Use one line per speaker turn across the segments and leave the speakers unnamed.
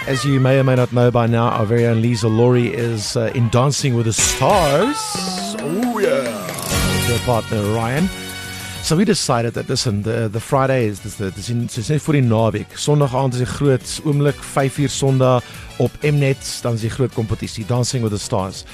As you may or may not know by now, our very own Liesl Laurie is in Dancing with the Stars. Oh yeah, with her partner Ryan. So we decided that the Friday is dis net vir die naweek. Sondag aand is die groot oomblik 5:00 Sondag op Mnet, dan is die groot kompetisie Dancing with the Stars.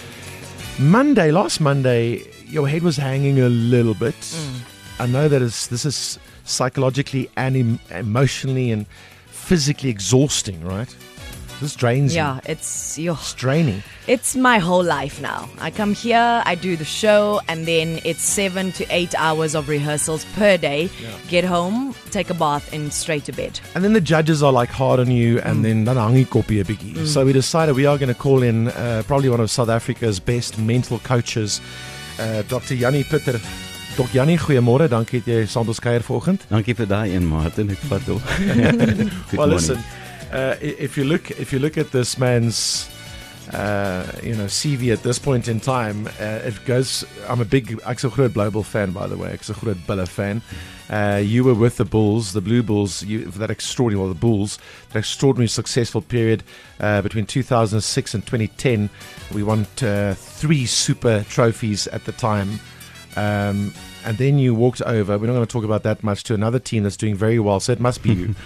Last Monday, your head was hanging a little bit. I know that this is psychologically and emotionally and physically exhausting, right? This drains you.
Yeah, it's
draining.
It's my whole life now. I come here, I do the show, and then it's 7 to 8 hours of rehearsals per day.
Yeah.
Get home, take a bath, and straight to bed.
And then the judges are like hard on you, and then dan hang die koppie 'n bietjie. So we decided we are going to call in probably one of South Africa's best mental coaches, Dr. Jannie Pitter. Dr. Jannie, goeiemôre. Dankie dat jy saam met ons kuier vanoggend.
Dankie vir daai een, Martin. Ek vat op.
Well, listen. If you look at this man's CV at this point in time, it goes. Ek's 'n groot Global fan, by the way. Ek's 'n groot Bulle fan. You were with the Bulls, the Blue Bulls, that extraordinary successful period between 2006 and 2010. We won 3 super trophies at the time. And then you walked over, we're not going to talk about that much, to another team that's doing very well, so it must be you.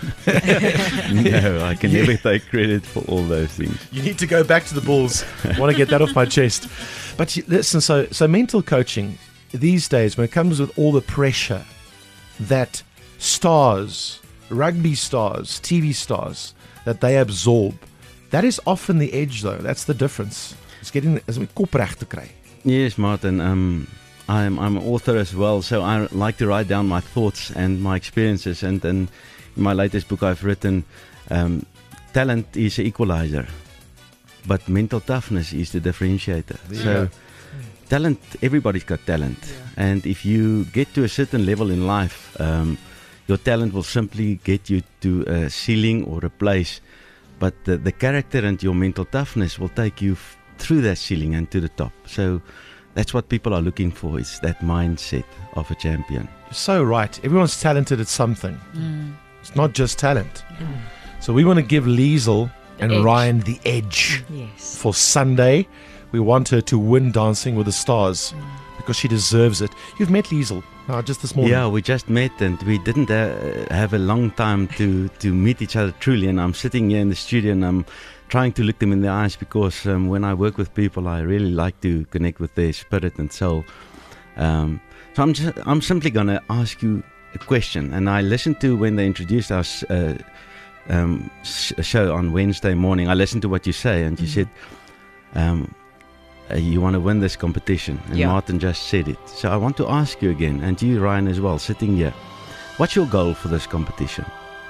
No, I can never take credit for all those things.
You need to go back to the Bulls. I want to get that off my chest. But listen, so mental coaching, these days, when it comes with all the pressure that stars, rugby stars, TV stars, that they absorb, that is often the edge though, that's the difference. It's getting om die kop reg te kry.
Yes, Martin, I'm an author as well, so I like to write down my thoughts and my experiences. And in my latest book I've written, talent is an equalizer, but mental toughness is the differentiator.
Yeah.
So talent, everybody's got talent. Yeah. And if you get to a certain level in life, your talent will simply get you to a ceiling or a place, but the character and your mental toughness will take you through that ceiling and to the top. So that's what people are looking for, is that mindset of a champion.
You're so right. Everyone's talented at something. It's not just talent. So we want to give Liesl and
edge.
Ryan the edge
Yes.
for Sunday. We want her to win Dancing with the Stars because she deserves it. You've met Liesl just this morning.
Yeah, we just met and we didn't have a long time to meet each other truly. And I'm sitting here in the studio and I'm trying to look them in the eyes because when I work with people, I really like to connect with their spirit and soul. So I'm simply going to ask you a question. And I listened to when they introduced our show on Wednesday morning. I listened to what you say, and you said you want to win this competition. And Martin just said it. So I want to ask you again, and you, Ryan, as well, sitting here. What's your goal for this competition?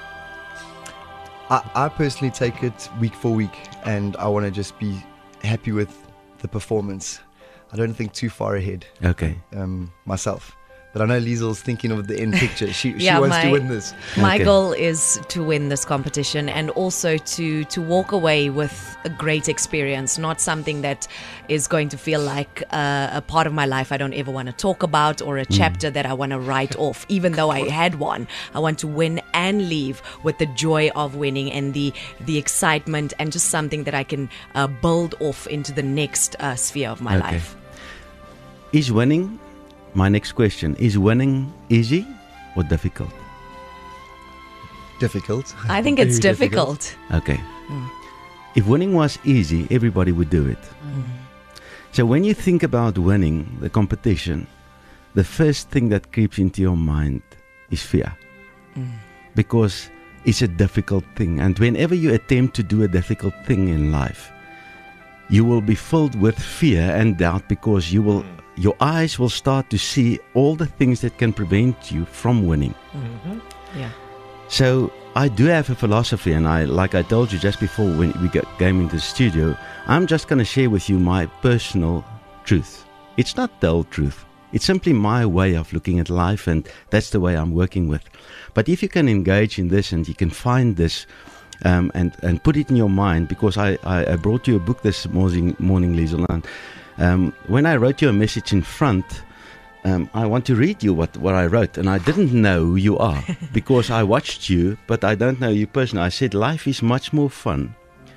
I personally take it week for week, and I want to just be happy with the performance. I don't think too far ahead.
Okay.
Myself. But I know Liesl's thinking of the end picture. She wants to win this.
My
Okay.
goal is to win this competition and also to walk away with a great experience, not something that is going to feel like a part of my life I don't ever want to talk about, or a chapter that I want to write off, even though I had one. I want to win and leave with the joy of winning and the excitement, and just something that I can build off into the next sphere of my life.
Is winning, my next question, is winning easy or difficult?
Difficult.
I think it's
Very
difficult.
Okay. If winning was easy, everybody would do it. So when you think about winning the competition, the first thing that creeps into your mind is fear. Because it's a difficult thing. And whenever you attempt to do a difficult thing in life, you will be filled with fear and doubt, because your eyes will start to see all the things that can prevent you from winning.
Yeah.
So I do have a philosophy, and like I told you just before when we came into the studio, I'm just going to share with you my personal truth. It's not the whole truth. It's simply my way of looking at life, and that's the way I'm working with. But if you can engage in this and you can find this and put it in your mind, because I brought you a book this morning, Liesl, and when I wrote you a message in front, I want to read you what I wrote. And I didn't know who you are because I watched you, but I don't know you personally. I said, life is much more fun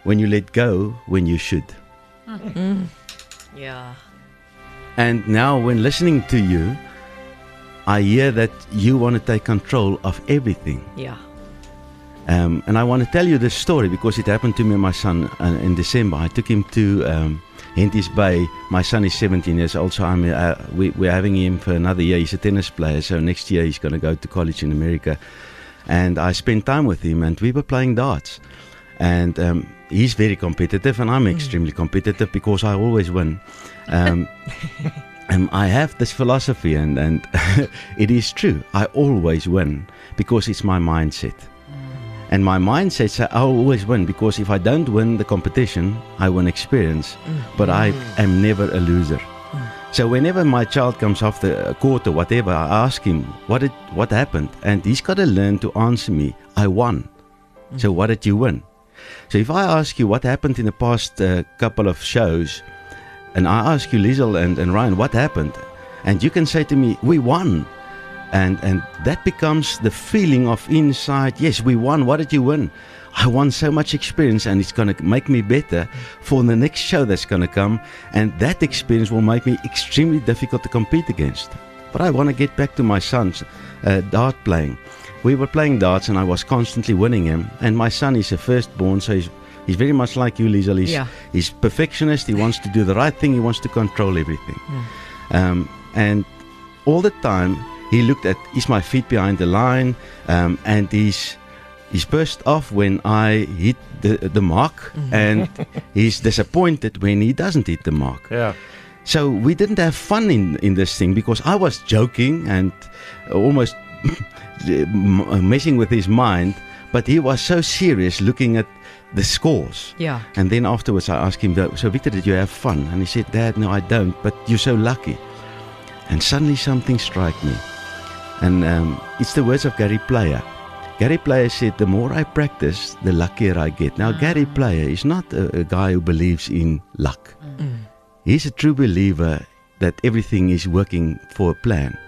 when you let go when you should.
Yeah.
And now when listening to you, I hear that you want to take control of everything.
Yeah.
And I want to tell you this story because it happened to me and my son in December. I took him to Henties Bay. My son is 17 years old, so we're having him for another year. He's a tennis player, so next year he's going to go to college in America. And I spent time with him, and we were playing darts. And he's very competitive, and I'm extremely competitive because I always win. I have this philosophy, and it is true. I always win because it's my mindset. And my mindset says I always win because if I don't win the competition, I win experience. But I am never a loser. So whenever my child comes off the court or whatever, I ask him, what happened? And he's got to learn to answer me, I won. So what did you win? So if I ask you what happened in the past couple of shows, and I ask you, Liesl and Ryan, what happened? And you can say to me, we won. And that becomes the feeling of inside, yes, we won. What did you win? I won so much experience, and it's going to make me better for the next show that's going to come. And that experience will make me extremely difficult to compete against. But I want to get back to my son's dart playing. We were playing darts, and I was constantly winning him. And my son is a firstborn, so he's very much like you, Liesl. He's perfectionist. He wants to do the right thing. He wants to control everything. And all the time, he looked at, is my feet behind the line? And he's burst off when I hit the mark, and he's disappointed when he doesn't hit the mark.
Yeah.
So we didn't have fun in this thing because I was joking and almost messing with his mind, but he was so serious looking at the scores.
Yeah.
And then afterwards I asked him, so Victor, did you have fun? And he said, Dad, no, I don't, but you're so lucky. And suddenly something struck me. And it's the words of Gary Player. Gary Player said, the more I practice, the luckier I get. Now, Gary Player is not a guy who believes in luck. He's a true believer that everything is working for a plan.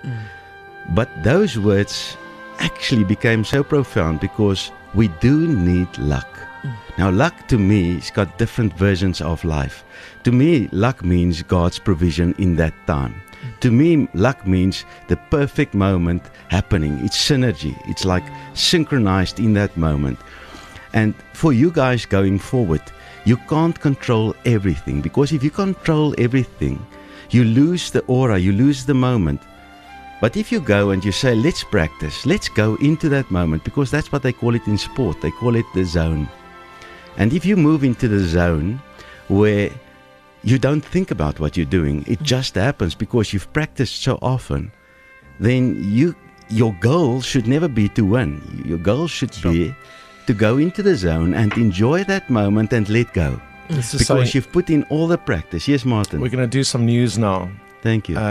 But those words actually became so profound because we do need luck. Now, luck to me has got different versions of life. To me, luck means God's provision in that time. To me, luck means the perfect moment happening. It's synergy. It's like synchronized in that moment. And for you guys going forward, you can't control everything, because if you control everything, you lose the aura, you lose the moment. But if you go and you say, let's practice, let's go into that moment, because that's what they call it in sport. They call it the zone. And if you move into the zone where you don't think about what you're doing, it just happens because you've practiced so often, then your goal should never be to win. Your goal should be to go into the zone and enjoy that moment and let go. Because you've put in all the practice. Yes, Martin?
We're going to do some news now.
Thank you.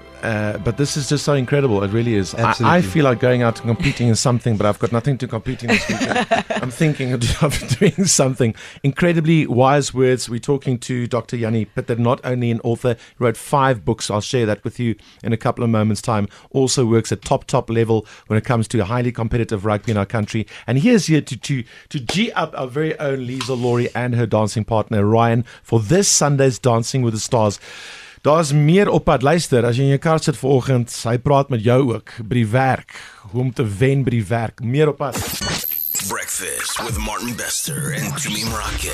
But this is just so incredible. It really is.
Absolutely.
I feel like going out and competing in something, but I've got nothing to compete in this weekend. I'm thinking of doing something. Incredibly wise words. We're talking to Dr. Jannie Pieter, not only an author, he wrote 5 books. I'll share that with you in a couple of moments' time. Also works at top level when it comes to highly competitive rugby in our country. And he is here to G up our very own Liesl Laurie and her dancing partner Ryan for this Sunday's Dancing with the Stars. Daar's meer op pad. Luister, as jy in jou kar sit vanoggend, hy praat met jou ook by die werk, hoe om te wen by die werk. Meer op pad.
Breakfast with Martin Bester and Tumi Morake.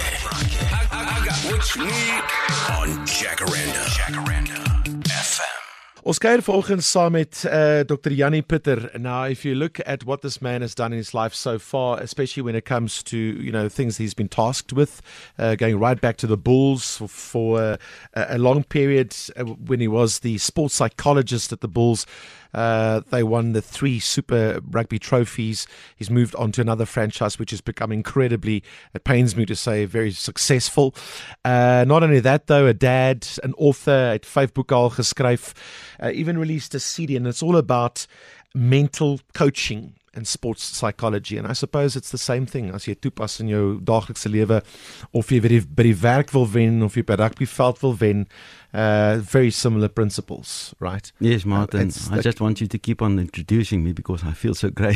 I got what you need on Jacaranda FM.
Ons kuier vanoggend saam met Dr. Jannie Pieter. Now, if you look at what this man has done in his life so far, especially when it comes to things he's been tasked with, going right back to the Bulls for a long period when he was the sports psychologist at the Bulls. They won the 3 Super Rugby trophies. He's moved on to another franchise, which has become incredibly, it pains me to say, very successful. Not only that, though, a dad, an author, het 5 boeke al geskryf, even released a CD, and it's all about mental coaching and sports psychology. And I suppose it's the same thing as jy toepas in jou daaglikse lewe, of jy by die werk wil wen, of jy by rugbyveld wil wen. Very similar principles, right?
Yes, Martin. I just want you to keep on introducing me because I feel so great.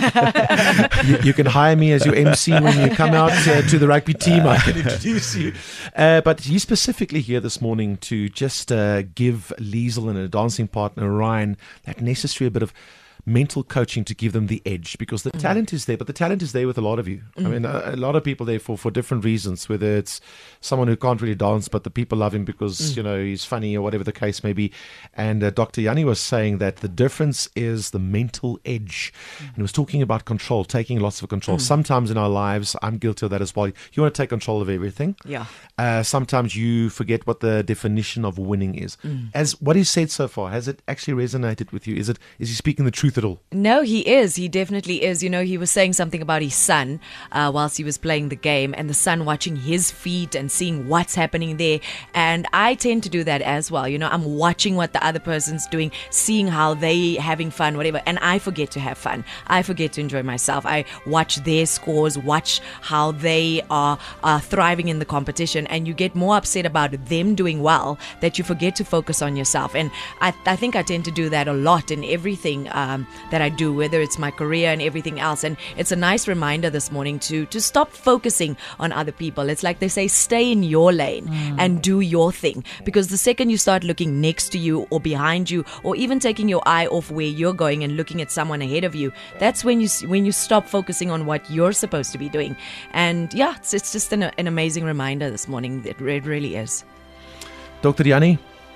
You can hire me as your MC when you come out to the rugby team. I can introduce you. But he's specifically here this morning to just give Liesl and her dancing partner Ryan that necessary bit of mental coaching to give them the edge, because the talent is there, but the talent is there with a lot of you. I mean, a lot of people there for different reasons, whether it's someone who can't really dance, but the people love him because, he's funny or whatever the case may be. And Dr. Yanni was saying that the difference is the mental edge. And he was talking about control, taking lots of control. Sometimes in our lives, I'm guilty of that as well. You want to take control of everything.
Yeah.
Sometimes you forget what the definition of winning is. As what he said so far, has it actually resonated with you? Is he speaking the truth at all?
No, he is. He definitely is. He was saying something about his son whilst he was playing the game, and the son watching his feet and seeing what's happening there. And I tend to do that as well. I'm watching what the other person's doing, seeing how they having fun, whatever. And I forget to have fun. I forget to enjoy myself. I watch their scores, watch how they are thriving in the competition, and you get more upset about them doing well that you forget to focus on yourself. And I think I tend to do that a lot in everything that I do, whether it's my career and everything else. And it's a nice reminder this morning to stop focusing on other people. It's like they say, stay in your lane and do your thing. Because the second you start looking next to you or behind you, or even taking your eye off where you're going and looking at someone ahead of you, that's when you stop focusing on what you're supposed to be doing. And yeah, it's just an amazing reminder this morning. It really is.
Dr. Yanni,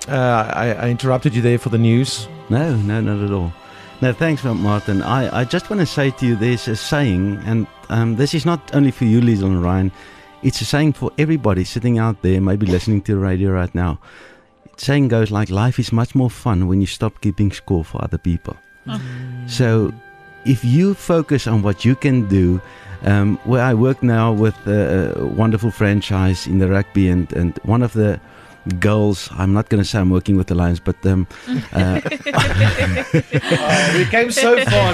I interrupted you there for the news.
No, not at all. No, thanks, Martin. I just want to say to you, there's a saying, and this is not only for you, Liesl and Ryan. It's a saying for everybody sitting out there, maybe listening to the radio right now. The saying goes like, life is much more fun when you stop keeping score for other people. So if you focus on what you can do, where I work now with a wonderful franchise in the rugby, and one of the goals, I'm not going to say I'm working with the Lions, but
we came so far.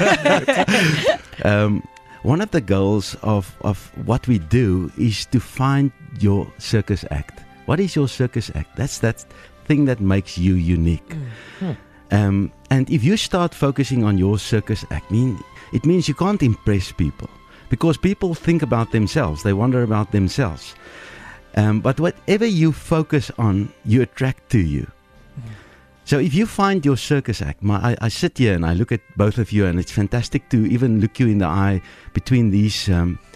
One of the goals of what we do is to find your circus act. What is your circus act? That's that thing that makes you unique. And if you start focusing on your circus act, it means you can't impress people, because people think about themselves, they wonder about themselves. But whatever you focus on, you attract to you. So if you find your circus act, I sit here and I look at both of you, and it's fantastic to even look you in the eye between these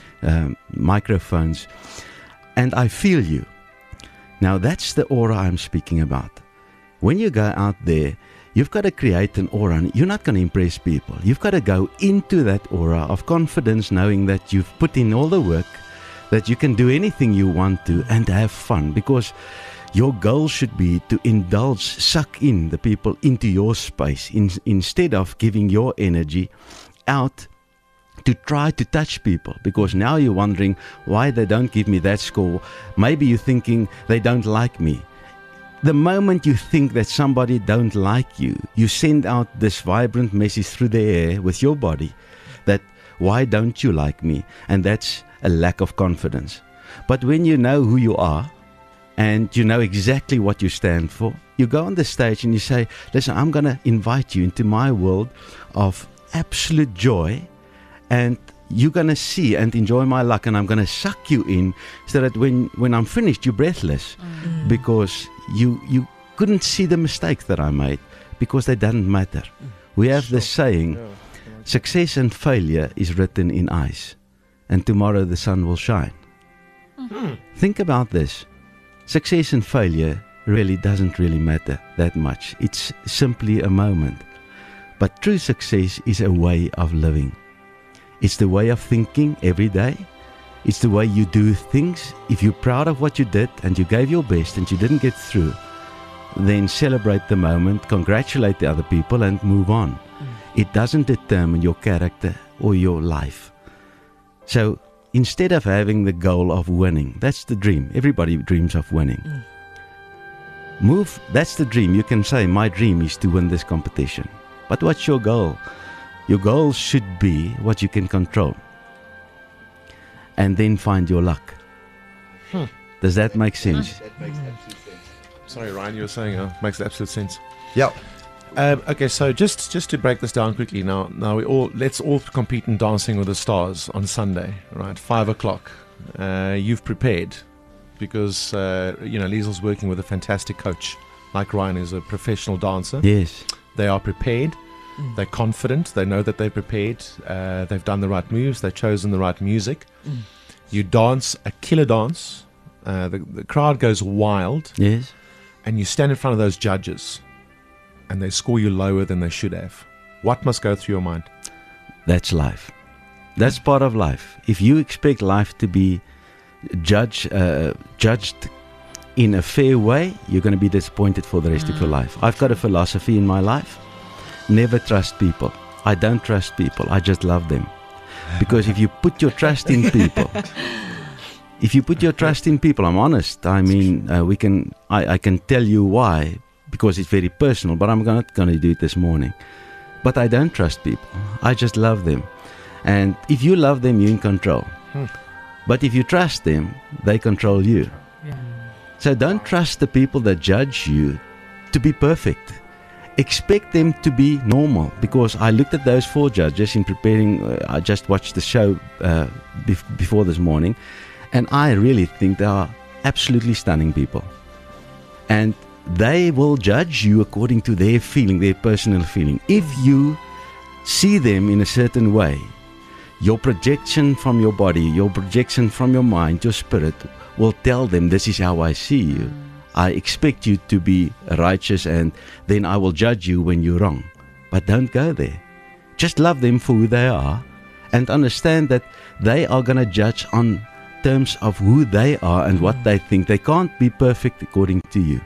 microphones, and I feel you. Now that's the aura I'm speaking about. When you go out there, you've got to create an aura, and you're not going to impress people. You've got to go into that aura of confidence, knowing that you've put in all the work, that you can do anything you want to and have fun, because your goal should be to indulge, suck in the people into your space instead of giving your energy out to try to touch people, because now you're wondering why they don't give me that score. Maybe you're thinking they don't like me. The moment you think that somebody don't like you, you send out this vibrant message through the air with your body that why don't you like me? And that's a lack of confidence. But when you know who you are and you know exactly what you stand for, you go on the stage and you say, listen, I'm going to invite you into my world of absolute joy, and you're going to see and enjoy my luck, and I'm going to suck you in so that when I'm finished, you're breathless, because you couldn't see the mistakes that I made, because they didn't matter. We have this saying, success and failure is written in ice, and tomorrow the sun will shine. Think about this. Success and failure really doesn't really matter that much. It's simply a moment. But true success is a way of living. It's the way of thinking every day. It's the way you do things. If you're proud of what you did and you gave your best and you didn't get through, then celebrate the moment, congratulate the other people, and move on. It doesn't determine your character or your life. So instead of having the goal of winning, that's the dream. Everybody dreams of winning. That's the dream. You can say, my dream is to win this competition. But what's your goal? Your goal should be what you can control. And then find your luck. Does that make sense?
That makes absolute sense.
Sorry, Ryan, you were saying makes absolute sense.
Yeah.
Okay, so just to break this down quickly, now let's all compete in Dancing with the Stars on Sunday, right? 5:00. You've prepared because Liesel's working with a fantastic coach, like Ryan is a professional dancer.
Yes.
They are prepared. They're confident. They know that they're prepared. They've done the right moves. They've chosen the right music. You dance a killer dance. The crowd goes wild,
Yes.
and you stand in front of those judges, and they score you lower than they should have. What must go through your mind?
That's life. That's part of life. If you expect life to be judged in a fair way, you're going to be disappointed for the rest of your life. I've got a philosophy in my life. Never trust people. I don't trust people. I just love them. Because if you put your trust in people, I'm honest. I mean, I can tell you why, because it's very personal, but I'm not going to do it this morning. But I don't trust people. I just love them. And if you love them, you're in control. But if you trust them, they control you. So don't trust the people that judge you to be perfect. Expect them to be normal, because I looked at those 4 judges in preparing. I just watched the show before this morning, and I really think they are absolutely stunning people. And they will judge you according to their feeling, their personal feeling. If you see them in a certain way, your projection from your body, your projection from your mind, your spirit will tell them, this is how I see you. I expect you to be righteous, and then I will judge you when you're wrong. But don't go there. Just love them for who they are, and understand that they are going to judge on terms of who they are and what they think. They can't be perfect according to you.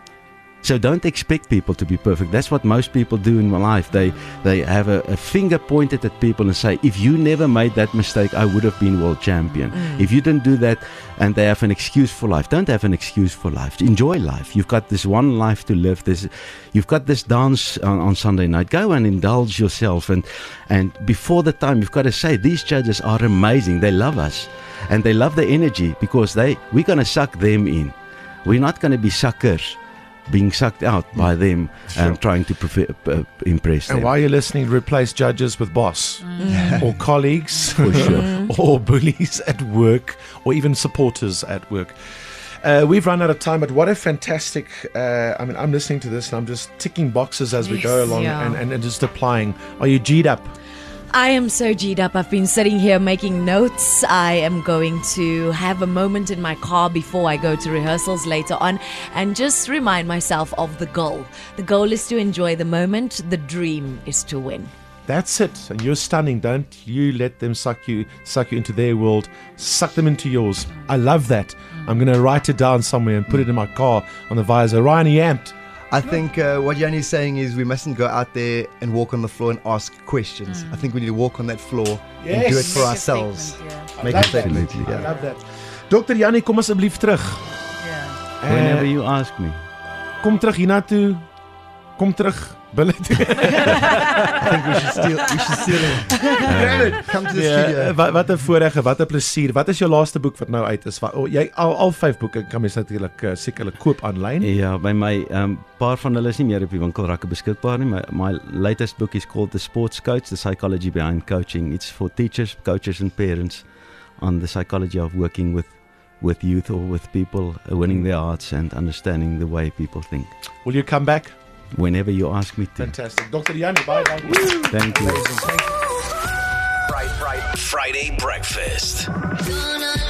So don't expect people to be perfect. That's what most people do in my life. They have a finger pointed at people and say, if you never made that mistake, I would have been world champion. If you didn't do that, and they have an excuse for life. Don't have an excuse for life. Enjoy life. You've got this one life to live. You've got this dance on Sunday night. Go and indulge yourself. And before the time, you've got to say, these judges are amazing. They love us. And they love the energy, because we're going to suck them in. We're not going to be suckers, being sucked out by them and trying to impress them.
And while you're listening, replace judges with boss or colleagues
For sure.
or bullies at work, or even supporters at work. We've run out of time, but what a fantastic... I'm listening to this and I'm just ticking boxes as we go along and just applying. Are you G'd up?
I am so G'd up. I've been sitting here making notes. I am going to have a moment in my car before I go to rehearsals later on and just remind myself of the goal. The goal is to enjoy the moment. The dream is to win.
That's it. And you're stunning. Don't you let them suck you into their world. Suck them into yours. I love that. I'm going to write it down somewhere and put it in my car on the visor. Ryan, are you amped?
I think what Yanni's saying is we mustn't go out there and walk on the floor and ask questions. I think we need to walk on that floor and do it for ourselves. Make a statement.
Absolutely.
I love that. Dr. Jannie, kom asseblief terug.
Whenever you ask me.
Kom terug hiernatoe. Kom terug. Billy.
I think we should steal him. Come to the studio.
Wat 'n voorreg, wat 'n plesier. Wat is jou laaste boek wat nou uit is? Jy al 5 boeke kan mens natuurlik sekerlik koop aanlyn.
Ja, by my paar van hulle is nie meer op die winkelrakke beskikbaar nie. My latest book is called The Sports Coach, The Psychology Behind Coaching. It's for teachers, coaches and parents on the psychology of working with youth or with people, winning their hearts and understanding the way people think.
Will you come back?
Whenever you ask me to.
Fantastic. Dr. Jannie, bye.
Thank you.
Friday breakfast.